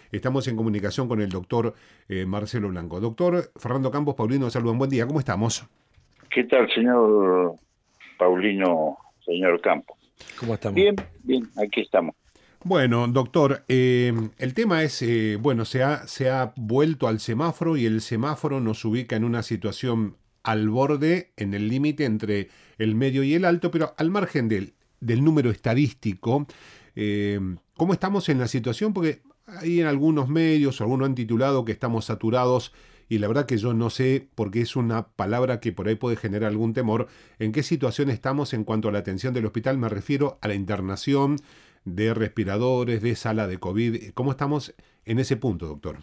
Estamos en comunicación con el doctor Marcelo Blanco. Doctor Fernando Campos, Paulino, saludan. Buen día, ¿cómo estamos? ¿Qué tal, señor Paulino, señor Campo? ¿Cómo estamos? Bien, bien, aquí estamos. Bueno, doctor, el tema es, bueno, se ha vuelto al semáforo y el semáforo nos ubica en una situación al borde, en el límite entre el medio y el alto, pero al margen del número estadístico. eh, ¿Cómo estamos en la situación? Porque hay en algunos medios, algunos han titulado que estamos saturados y la verdad que yo no sé, porque es una palabra que por ahí puede generar algún temor, en qué situación estamos en cuanto a la atención del hospital. Me refiero a la internación de respiradores, de sala de COVID. ¿Cómo estamos en ese punto, doctor?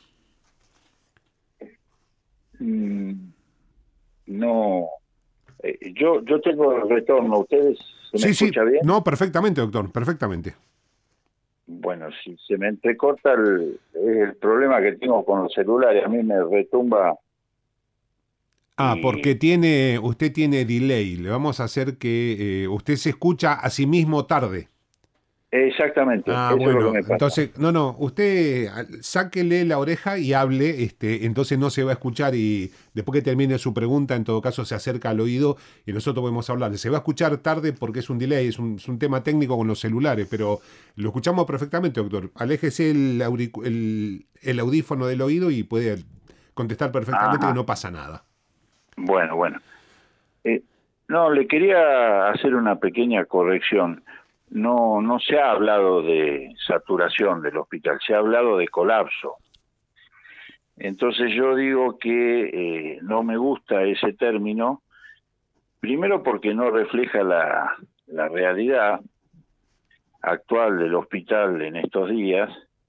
Mm, no, yo tengo el retorno. ¿Ustedes se me Sí, sí, escucha bien? no, perfectamente, doctor, perfectamente. Bueno, si se me entrecorta el problema que tengo con los celulares, a mí me retumba Ah, porque y usted tiene delay. Le vamos a hacer que usted se escucha a sí mismo tarde. exactamente, Ah, eso es lo que bueno, me pasa. entonces, no, usted sáquele la oreja y hable, entonces no se va a escuchar y después que termine su pregunta, en todo caso se acerca al oído y nosotros podemos hablar. Se va a escuchar tarde porque es un delay, es un tema técnico con los celulares, pero lo escuchamos perfectamente, doctor. Aléjese el audífono del oído y puede contestar perfectamente que Ajá, no pasa nada. bueno, bueno. Eh, no, le quería hacer una pequeña corrección. No se ha hablado de saturación del hospital, se ha hablado de colapso. Entonces yo digo que no me gusta ese término, primero porque no refleja la realidad actual del hospital en estos días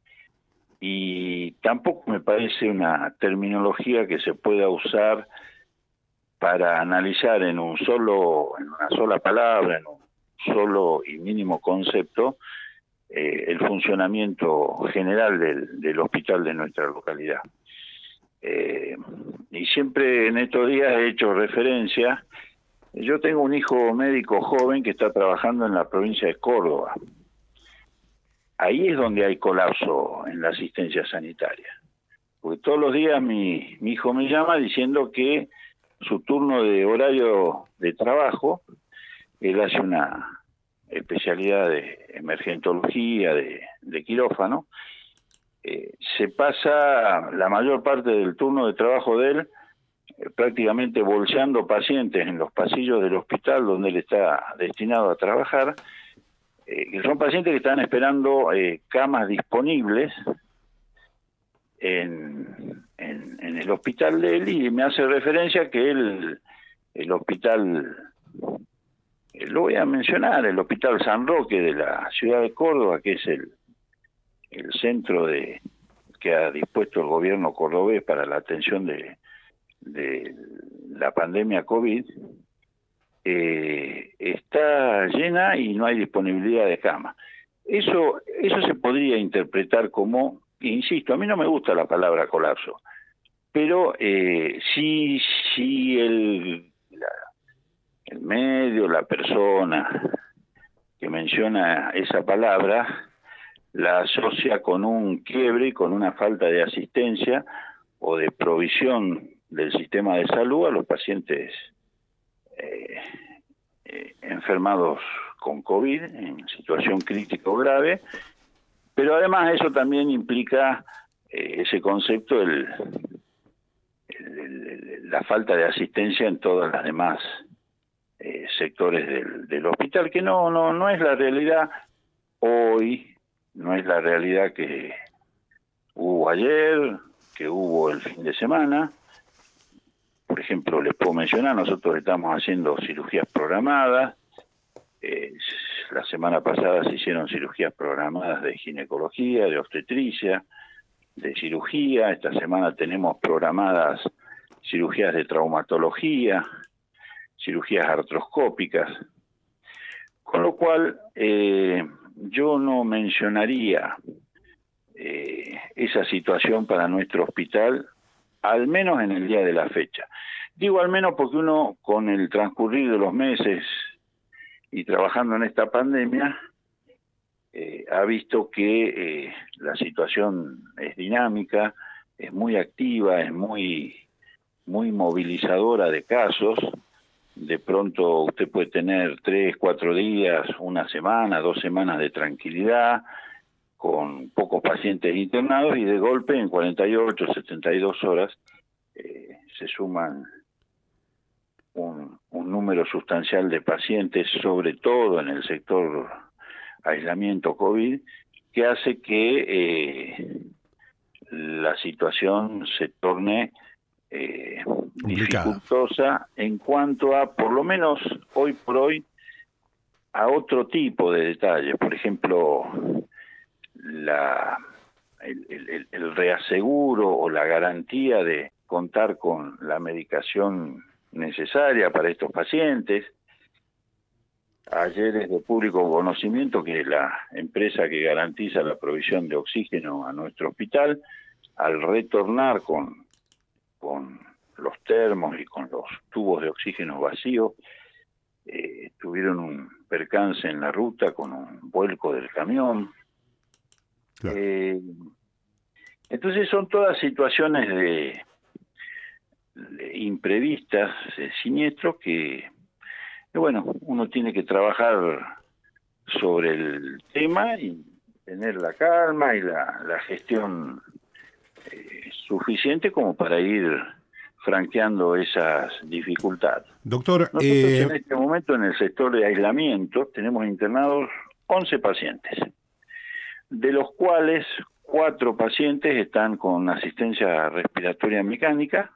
y tampoco me parece una terminología que se pueda usar para analizar en en una sola palabra, en un solo y mínimo concepto, el funcionamiento general del hospital de nuestra localidad. Eh, y siempre en estos días he hecho referencia, yo tengo un hijo médico joven que está trabajando en la provincia de Córdoba. Ahí es donde hay colapso en la asistencia sanitaria. Porque todos los días mi hijo me llama diciendo que su turno de horario de trabajo, él hace una especialidad de emergentología, de quirófano, se pasa la mayor parte del turno de trabajo de él prácticamente bolseando pacientes en los pasillos del hospital donde él está destinado a trabajar, que son pacientes que están esperando camas disponibles en el hospital de él y me hace referencia que el hospital, lo voy a mencionar, el hospital San Roque de la ciudad de Córdoba, que es el centro que ha dispuesto el gobierno cordobés para la atención de la pandemia COVID, está llena y no hay disponibilidad de cama. Eso se podría interpretar como, insisto, a mí no me gusta la palabra colapso, pero si el medio, la persona que menciona esa palabra, la asocia con un quiebre y con una falta de asistencia o de provisión del sistema de salud a los pacientes eh, enfermados con COVID en situación crítica o grave, pero además eso también implica ese concepto, la falta de asistencia en todas las demás sectores del hospital, que no es la realidad hoy, no es la realidad que hubo ayer, que hubo el fin de semana. Por ejemplo, les puedo mencionar, nosotros estamos haciendo cirugías programadas. Eh, la semana pasada se hicieron cirugías programadas de ginecología, de obstetricia, de cirugía. Esta semana tenemos programadas cirugías de traumatología, cirugías artroscópicas. Con lo cual, yo no mencionaría esa situación para nuestro hospital, al menos en el día de la fecha. Digo al menos porque uno, con el transcurrir de los meses y trabajando en esta pandemia, ha visto que la situación es dinámica, es muy activa, es muy movilizadora de casos. De pronto usted puede tener 3, 4 días, una semana, 2 semanas de tranquilidad, con pocos pacientes internados, y de golpe en 48, 72 horas se suman un número sustancial de pacientes, sobre todo en el sector aislamiento COVID, que hace que la situación se torne dificultosa en cuanto a, por lo menos hoy por hoy, a otro tipo de detalles. Por ejemplo, el reaseguro o la garantía de contar con la medicación necesaria para estos pacientes. Ayer es de público conocimiento que la empresa que garantiza la provisión de oxígeno a nuestro hospital, al retornar con los termos y con los tubos de oxígeno vacíos, tuvieron un percance en la ruta con un vuelco del camión. Claro. Entonces son todas situaciones de imprevistas, siniestros, que bueno, uno tiene que trabajar sobre el tema y tener la calma y la gestión suficiente como para ir franqueando esas dificultades. Doctor, nosotros en este momento en el sector de aislamiento tenemos internados 11 pacientes, de los cuales 4 pacientes están con asistencia respiratoria mecánica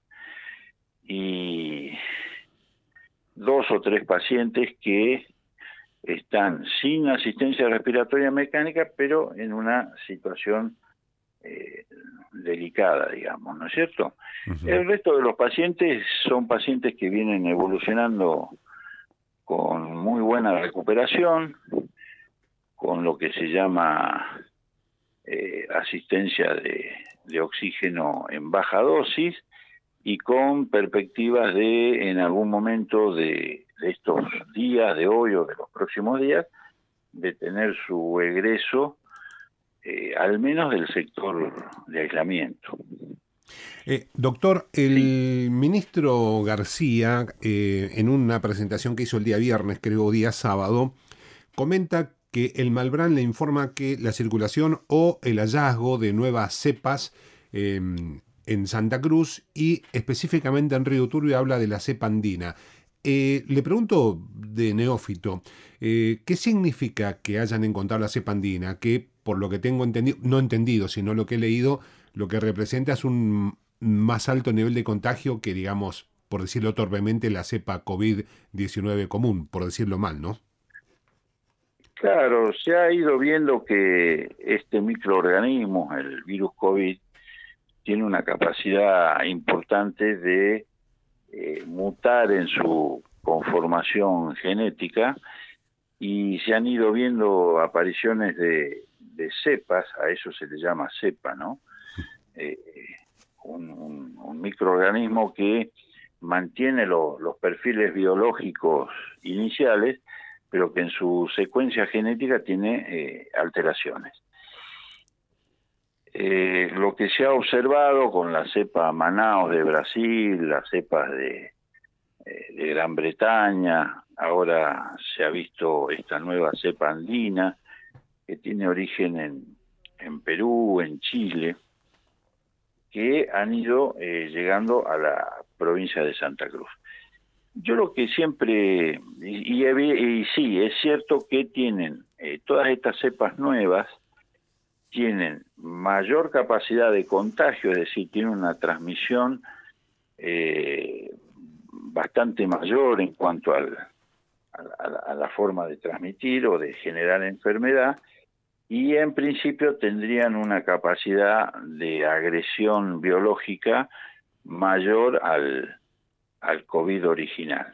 y 2 o 3 pacientes que están sin asistencia respiratoria mecánica, pero en una situación delicada, digamos, ¿no es cierto? Uh-huh. El resto de los pacientes son pacientes que vienen evolucionando con muy buena recuperación, con lo que se llama asistencia de oxígeno en baja dosis, y con perspectivas de, en algún momento de estos días, de hoy o de los próximos días, de tener su egreso al menos del sector de aislamiento. Doctor, el ministro García, en una presentación que hizo el día viernes, creo día sábado, comenta que el Malbrán le informa que la circulación o el hallazgo de nuevas cepas en Santa Cruz y específicamente en Río Turbio habla de la cepa andina. Le pregunto de neófito, ¿qué significa que hayan encontrado la cepa andina? Que por lo que tengo entendido, no entendido, sino lo que he leído, lo que representa es un más alto nivel de contagio que, digamos, por decirlo torpemente, la cepa COVID-19 común, por decirlo mal, ¿no? Claro, se ha ido viendo que este microorganismo, el virus COVID, tiene una capacidad importante de mutar en su conformación genética, y se han ido viendo apariciones de cepas, a eso se le llama cepa, ¿no? Un microorganismo que mantiene los perfiles biológicos iniciales, pero que en su secuencia genética tiene alteraciones. Lo que se ha observado con la cepa Manaus de Brasil, las cepas de Gran Bretaña, ahora se ha visto esta nueva cepa andina que tiene origen en Perú, en Chile, que han ido llegando a la provincia de Santa Cruz. Yo lo que siempre, y sí, es cierto que tienen todas estas cepas nuevas, tienen mayor capacidad de contagio, es decir, tienen una transmisión bastante mayor en cuanto a la forma de transmitir o de generar enfermedad, y en principio tendrían una capacidad de agresión biológica mayor al COVID original.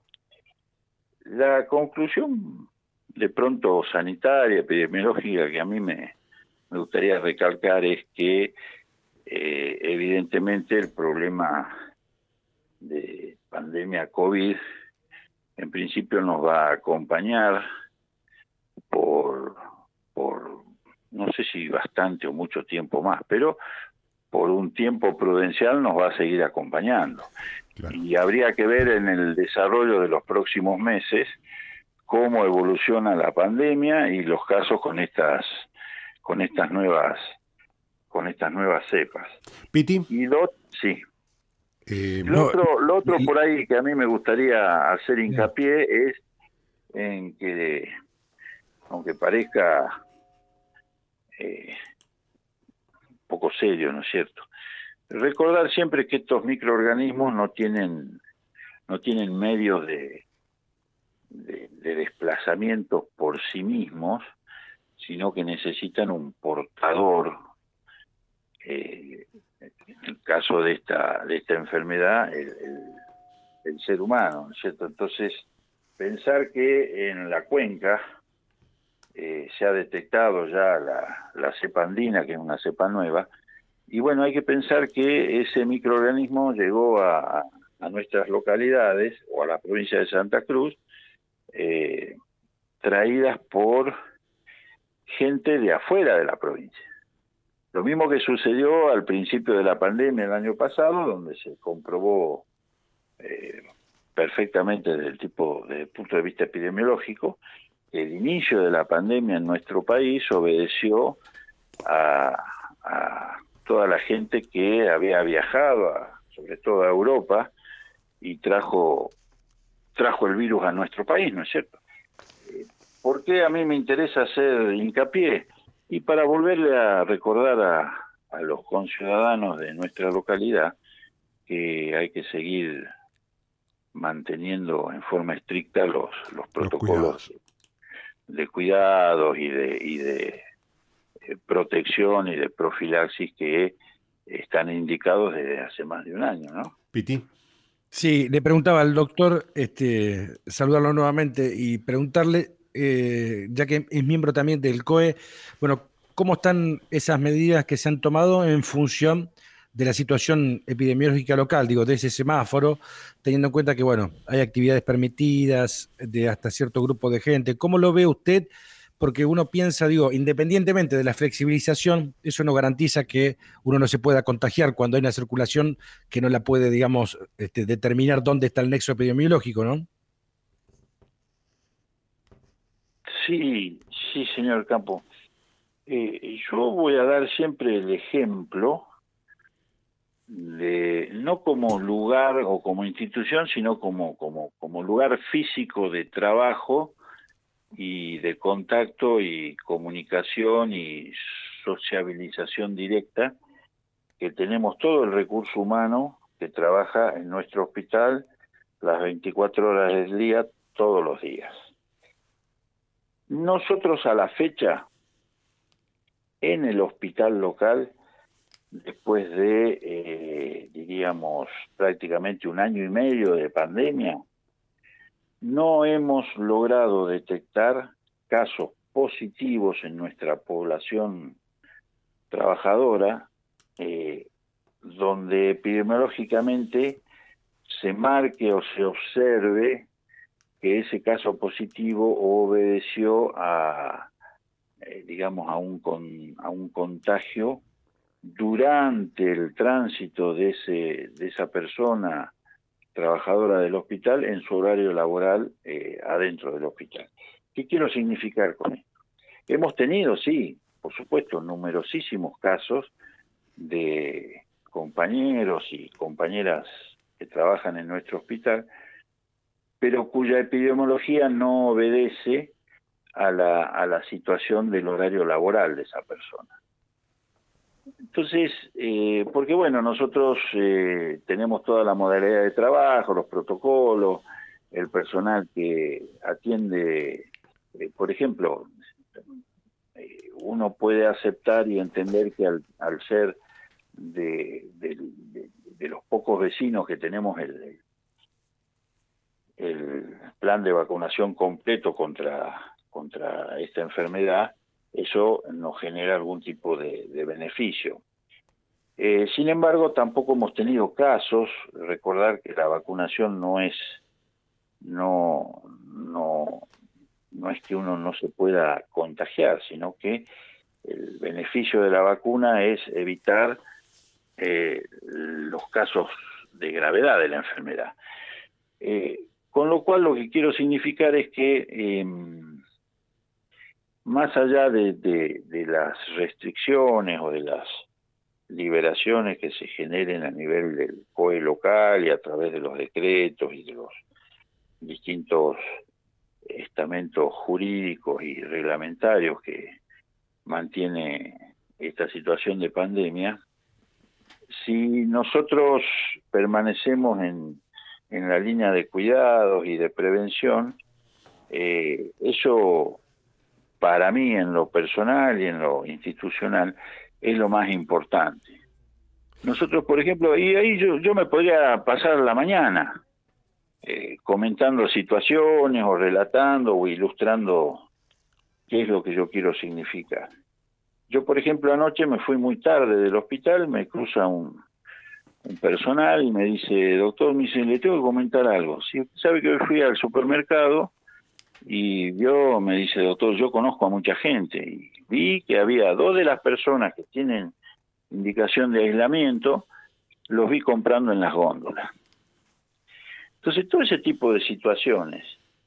La conclusión de pronto sanitaria, epidemiológica, que a mí me gustaría recalcar es que evidentemente el problema de pandemia COVID en principio nos va a acompañar por no sé si bastante o mucho tiempo más, pero por un tiempo prudencial nos va a seguir acompañando. Claro. Y habría que ver en el desarrollo de los próximos meses cómo evoluciona la pandemia y los casos con estas nuevas cepas. Piti. Y sí. Lo otro por ahí que a mí me gustaría hacer hincapié es en que, aunque parezca un poco serio, ¿no es cierto?, recordar siempre que estos microorganismos no tienen medios de desplazamiento por sí mismos, sino que necesitan un portador. En el caso de esta enfermedad, el ser humano, ¿no es cierto? Entonces, pensar que en la cuenca se ha detectado ya la cepa andina, que es una cepa nueva, y bueno, hay que pensar que ese microorganismo llegó a nuestras localidades o a la provincia de Santa Cruz, traídas por gente de afuera de la provincia. Lo mismo que sucedió al principio de la pandemia el año pasado, donde se comprobó perfectamente desde el punto de vista epidemiológico, que el inicio de la pandemia en nuestro país obedeció a toda la gente que había viajado, sobre todo a Europa, y trajo el virus a nuestro país, ¿no es cierto? ¿Por qué a mí me interesa hacer hincapié? Y para volverle a recordar a los conciudadanos de nuestra localidad que hay que seguir manteniendo en forma estricta los protocolos de cuidados y de protección y de profilaxis que están indicados desde hace más de un año, ¿no? Piti. Sí, le preguntaba al doctor, saludarlo nuevamente y preguntarle, ya que es miembro también del COE, bueno, ¿cómo están esas medidas que se han tomado en función de la situación epidemiológica local, digo, de ese semáforo, teniendo en cuenta que, bueno, hay actividades permitidas de hasta cierto grupo de gente? ¿Cómo lo ve usted? Porque uno piensa, digo, independientemente de la flexibilización, eso no garantiza que uno no se pueda contagiar cuando hay una circulación que no la puede, digamos, determinar dónde está el nexo epidemiológico, ¿no? Sí, señor Campo. Yo voy a dar siempre el ejemplo de, no como lugar o como institución, sino como lugar físico de trabajo y de contacto y comunicación y sociabilización directa, que tenemos todo el recurso humano que trabaja en nuestro hospital las 24 horas del día, todos los días. Nosotros a la fecha, en el hospital local, después de, diríamos, prácticamente un año y medio de pandemia, no hemos logrado detectar casos positivos en nuestra población trabajadora, donde epidemiológicamente se marque o se observe que ese caso positivo obedeció digamos, a un contagio durante el tránsito de esa persona trabajadora del hospital en su horario laboral adentro del hospital. ¿Qué quiero significar con esto? Hemos tenido, sí, por supuesto, numerosísimos casos de compañeros y compañeras que trabajan en nuestro hospital, pero cuya epidemiología no obedece a la situación del horario laboral de esa persona. Entonces, porque bueno, nosotros tenemos toda la modalidad de trabajo, los protocolos, el personal que atiende, por ejemplo, uno puede aceptar y entender que al ser de los pocos vecinos que tenemos el plan de vacunación completo contra esta enfermedad, eso nos genera algún tipo de beneficio. Sin embargo, tampoco hemos tenido casos. Recordar que la vacunación no no es que uno no se pueda contagiar, sino que el beneficio de la vacuna es evitar los casos de gravedad de la enfermedad. Con lo cual lo que quiero significar es que más allá de las restricciones o de las liberaciones que se generen a nivel del COE local y a través de los decretos y de los distintos estamentos jurídicos y reglamentarios que mantiene esta situación de pandemia, si nosotros permanecemos en la línea de cuidados y de prevención, eso para mí en lo personal y en lo institucional es lo más importante. Nosotros, por ejemplo, y ahí yo me podría pasar la mañana comentando situaciones o relatando o ilustrando qué es lo que yo quiero significar. Yo, por ejemplo, anoche me fui muy tarde del hospital, me cruza un personal y me dice, doctor, me dice, le tengo que comentar algo. Si usted sabe que hoy fui al supermercado y me dice, doctor, yo conozco a mucha gente y vi que había 2 de las personas que tienen indicación de aislamiento, los vi comprando en las góndolas. Entonces, todo ese tipo de situaciones,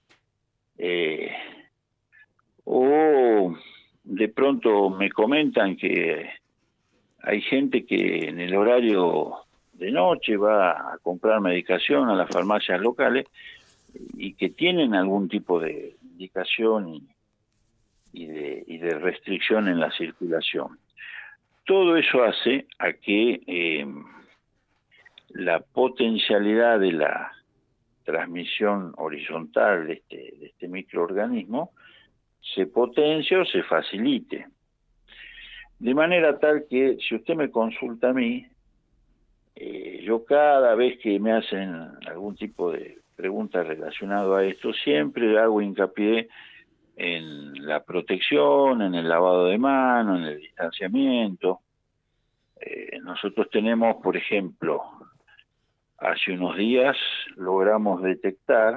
o de pronto me comentan que hay gente que en el horario de noche va a comprar medicación a las farmacias locales y que tienen algún tipo de indicación y de restricción en la circulación. Todo eso hace a que la potencialidad de la transmisión horizontal de este microorganismo se potencie o se facilite. De manera tal que, si usted me consulta a mí, yo cada vez que me hacen algún tipo de pregunta relacionada a esto, siempre hago hincapié en la protección, en el lavado de manos, en el distanciamiento. Nosotros tenemos, por ejemplo, hace unos días logramos detectar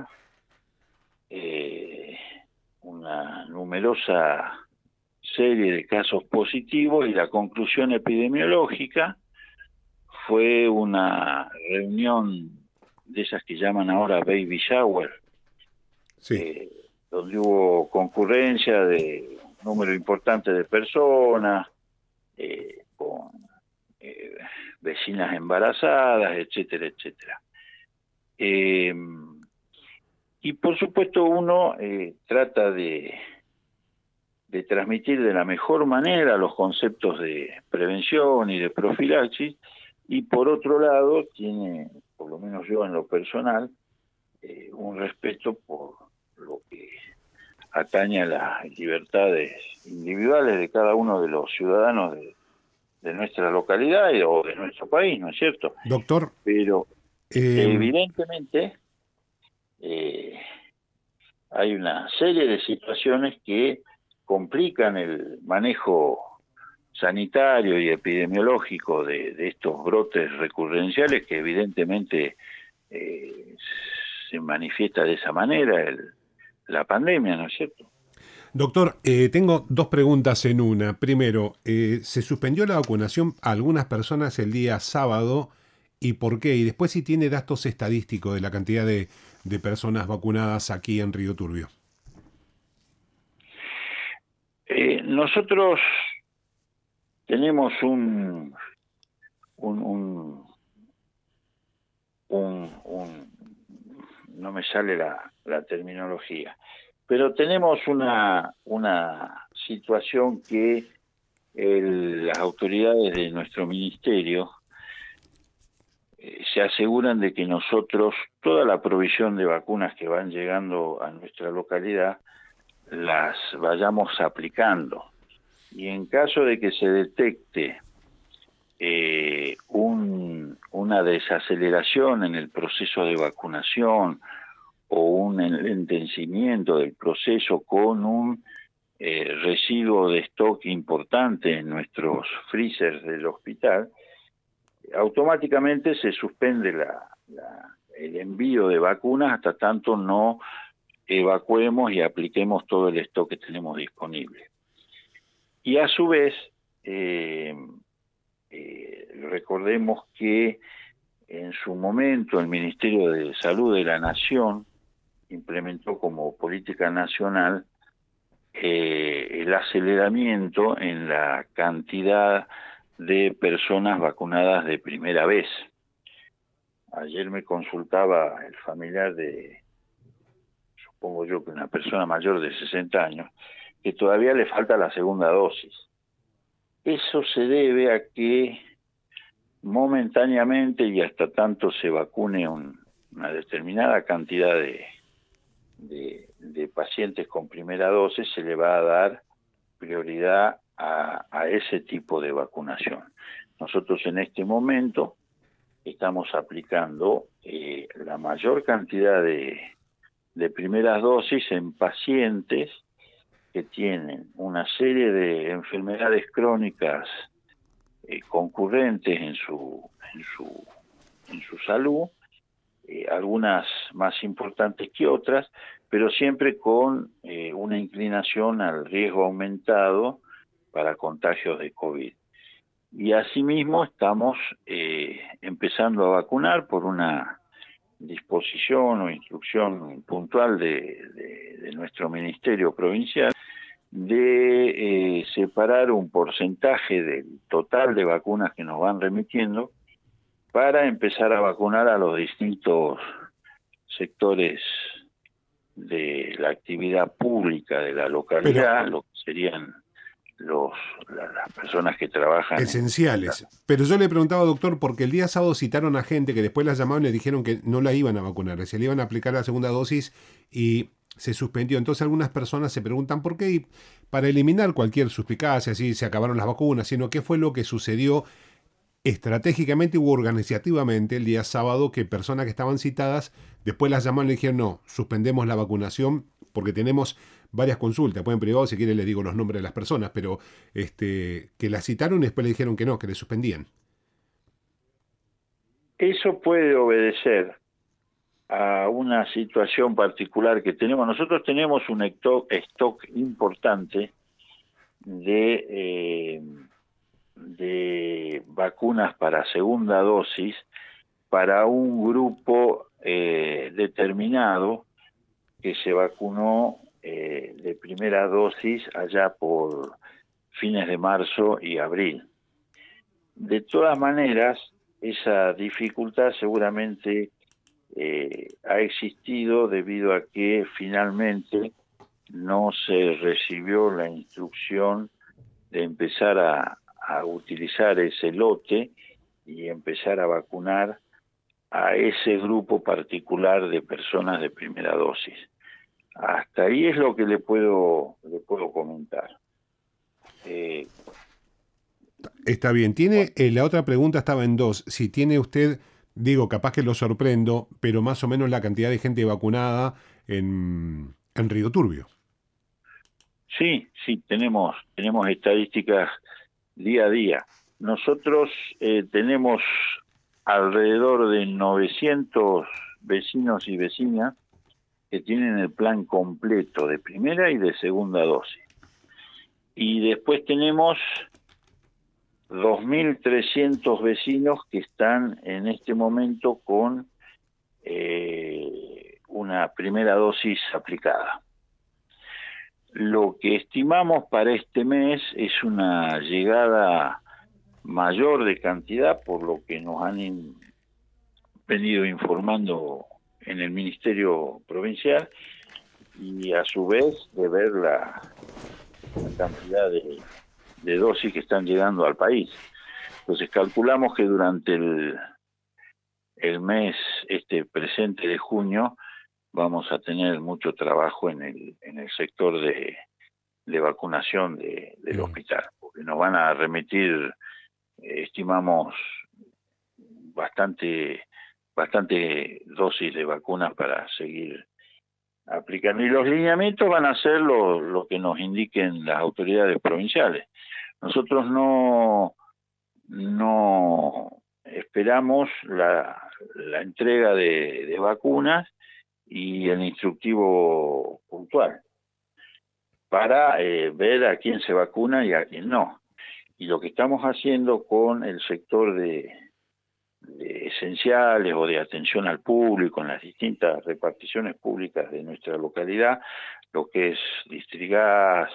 una numerosa serie de casos positivos y la conclusión epidemiológica fue una reunión de esas que llaman ahora baby shower, Sí. donde hubo concurrencia de un número importante de personas, con vecinas embarazadas, etcétera, etcétera. Y por supuesto uno trata de transmitir de la mejor manera los conceptos de prevención y de profilaxis, y por otro lado tiene, por lo menos yo en lo personal, un respeto por lo que atañe a las libertades individuales de cada uno de los ciudadanos de nuestra localidad o de nuestro país, ¿no es cierto? Doctor, Pero evidentemente hay una serie de situaciones que complican el manejo sanitario y epidemiológico de estos brotes recurrenciales que evidentemente se manifiesta de esa manera la pandemia, ¿no es cierto? doctor, tengo 2 preguntas en una. Primero, ¿se suspendió la vacunación a algunas personas el día sábado y por qué? Y después si tiene datos estadísticos de la cantidad de personas vacunadas aquí en Río Turbio. Nosotros tenemos no me sale la terminología, pero tenemos una situación que las autoridades de nuestro ministerio se aseguran de que nosotros, toda la provisión de vacunas que van llegando a nuestra localidad, las vayamos aplicando. Y en caso de que se detecte una desaceleración en el proceso de vacunación o un enlentecimiento del proceso con un residuo de stock importante en nuestros freezers del hospital, automáticamente se suspende el envío de vacunas hasta tanto no evacuemos y apliquemos todo el stock que tenemos disponible. Y a su vez, recordemos que en su momento el Ministerio de Salud de la Nación implementó como política nacional el aceleramiento en la cantidad de personas vacunadas de primera vez. Ayer me consultaba el familiar de, supongo yo que una persona mayor de 60 años, que todavía le falta la segunda dosis. Eso se debe a que momentáneamente y hasta tanto se vacune una determinada cantidad de pacientes con primera dosis, se le va a dar prioridad a ese tipo de vacunación. Nosotros en este momento estamos aplicando la mayor cantidad de primeras dosis en pacientes que tienen una serie de enfermedades crónicas concurrentes en su salud, algunas más importantes que otras, pero siempre con una inclinación al riesgo aumentado para contagios de COVID. Y asimismo estamos empezando a vacunar por una disposición o instrucción puntual de nuestro Ministerio Provincial de separar un porcentaje del total de vacunas que nos van remitiendo para empezar a vacunar a los distintos sectores de la actividad pública de la localidad, lo que serían las personas que trabajan esenciales. Pero yo le preguntaba, doctor, porque el día sábado citaron a gente que después la llamaron y le dijeron que no la iban a vacunar, se le iban a aplicar la segunda dosis y se suspendió. Entonces algunas personas se preguntan por qué, y para eliminar cualquier suspicacia, si se acabaron las vacunas, sino qué fue lo que sucedió estratégicamente u organizativamente el día sábado, que personas que estaban citadas después las llamaron y le dijeron no, suspendemos la vacunación porque tenemos varias consultas. Pueden privado, si quieren les digo los nombres de las personas, pero que las citaron y después le dijeron que no, que le suspendían. Eso puede obedecer a una situación particular que tenemos. Nosotros tenemos un stock importante de vacunas para segunda dosis para un grupo determinado que se vacunó de primera dosis allá por fines de marzo y abril. De todas maneras, esa dificultad seguramente ha existido debido a que finalmente no se recibió la instrucción de empezar a utilizar ese lote y empezar a vacunar a ese grupo particular de personas de primera dosis. Hasta ahí es lo que le puedo comentar. Está bien. Tiene la otra pregunta estaba en dos. Si tiene usted, digo, capaz que lo sorprendo, pero más o menos la cantidad de gente vacunada en Río Turbio. Sí, tenemos estadísticas día a día. Nosotros tenemos alrededor de 900 vecinos y vecinas que tienen el plan completo de primera y de segunda dosis. Y después tenemos 2.300 vecinos que están en este momento con una primera dosis aplicada. Lo que estimamos para este mes es una llegada mayor de cantidad, por lo que nos han venido informando en el Ministerio Provincial, y a su vez de ver la cantidad de dosis que están llegando al país. Entonces calculamos que durante el mes presente de junio vamos a tener mucho trabajo en el sector de vacunación del hospital, porque nos van a remitir, estimamos, bastante dosis de vacunas para seguir aplicando. Y los lineamientos van a ser lo que nos indiquen las autoridades provinciales. Nosotros no esperamos la entrega de vacunas y el instructivo puntual para ver a quién se vacuna y a quién no. Y lo que estamos haciendo con el sector de esenciales o de atención al público en las distintas reparticiones públicas de nuestra localidad, lo que es Distrigas,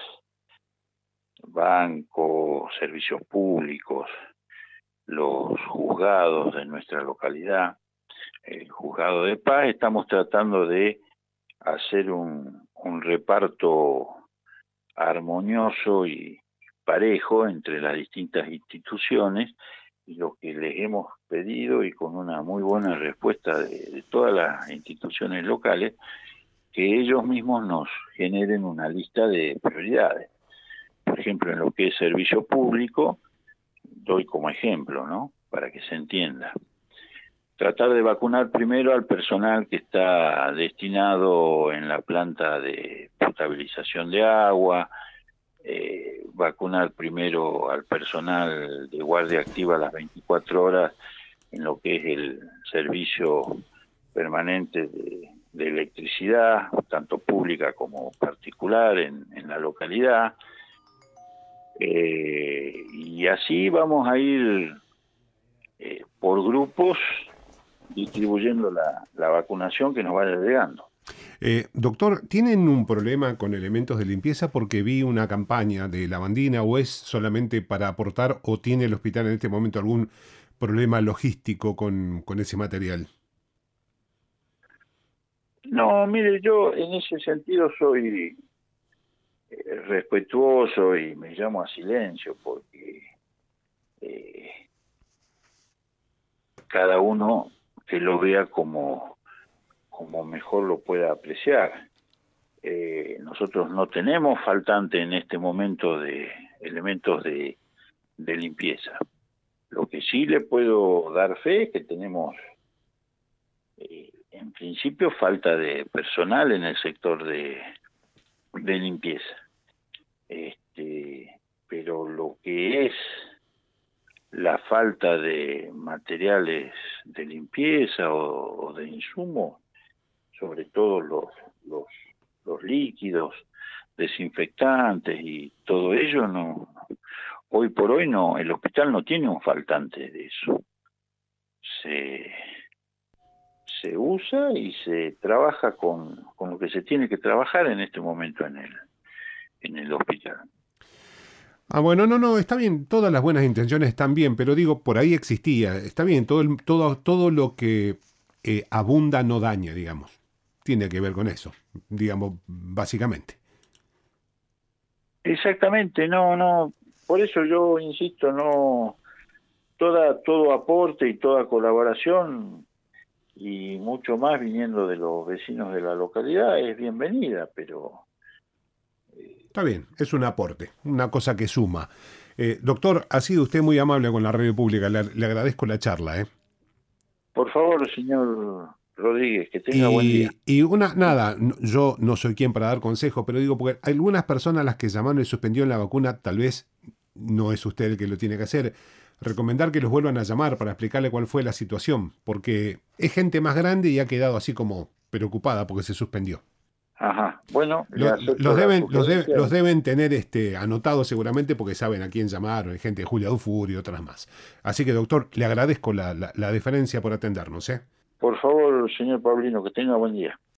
bancos, servicios públicos, los juzgados de nuestra localidad, el juzgado de paz, estamos tratando de hacer un reparto armonioso y parejo entre las distintas instituciones, y lo que les hemos pedido, y con una muy buena respuesta de todas las instituciones locales, que ellos mismos nos generen una lista de prioridades. Por ejemplo, en lo que es servicio público, doy como ejemplo, ¿no?, para que se entienda. Tratar de vacunar primero al personal que está destinado en la planta de potabilización de agua, vacunar primero al personal de guardia activa a las 24 horas en lo que es el servicio permanente de electricidad, tanto pública como particular en la localidad. Y así vamos a ir por grupos distribuyendo la vacunación que nos vaya llegando. Doctor, ¿tienen un problema con elementos de limpieza? Porque vi una campaña de lavandina, ¿o es solamente para aportar, o tiene el hospital en este momento algún problema logístico con ese material? No, mire, yo en ese sentido soy respetuoso y me llamo a silencio, porque cada uno que lo vea como mejor lo pueda apreciar. Nosotros no tenemos faltante en este momento de elementos de limpieza. Lo que sí le puedo dar fe es que tenemos, en principio, falta de personal en el sector de limpieza. Pero lo que es la falta de materiales de limpieza o de insumos, sobre todo los líquidos, desinfectantes y todo ello, no, hoy por hoy no, el hospital no tiene un faltante de eso. Se usa y se trabaja con lo que se tiene que trabajar en este momento en el hospital. Ah, bueno, no, está bien, todas las buenas intenciones están bien, pero digo, por ahí existía, está bien, todo lo que abunda no daña, digamos. Tiene que ver con eso, digamos, básicamente. Exactamente, no, por eso yo insisto, no, todo aporte y toda colaboración, y mucho más viniendo de los vecinos de la localidad, es bienvenida, pero... Está bien, es un aporte, una cosa que suma. Doctor, ha sido usted muy amable con la radio pública, le agradezco la charla. Por favor, señor Rodríguez, que tenga buen día. Y yo no soy quien para dar consejos, pero digo, porque algunas personas a las que llamaron y suspendieron la vacuna, tal vez no es usted el que lo tiene que hacer, recomendar que los vuelvan a llamar para explicarle cuál fue la situación, porque es gente más grande y ha quedado así como preocupada porque se suspendió. Ajá, bueno, los deben tener anotados seguramente, porque saben a quién llamar, hay gente de Julia Dufour y otras más. Así que, doctor, le agradezco la deferencia por atendernos. Por favor, señor Paulino, que tenga buen día.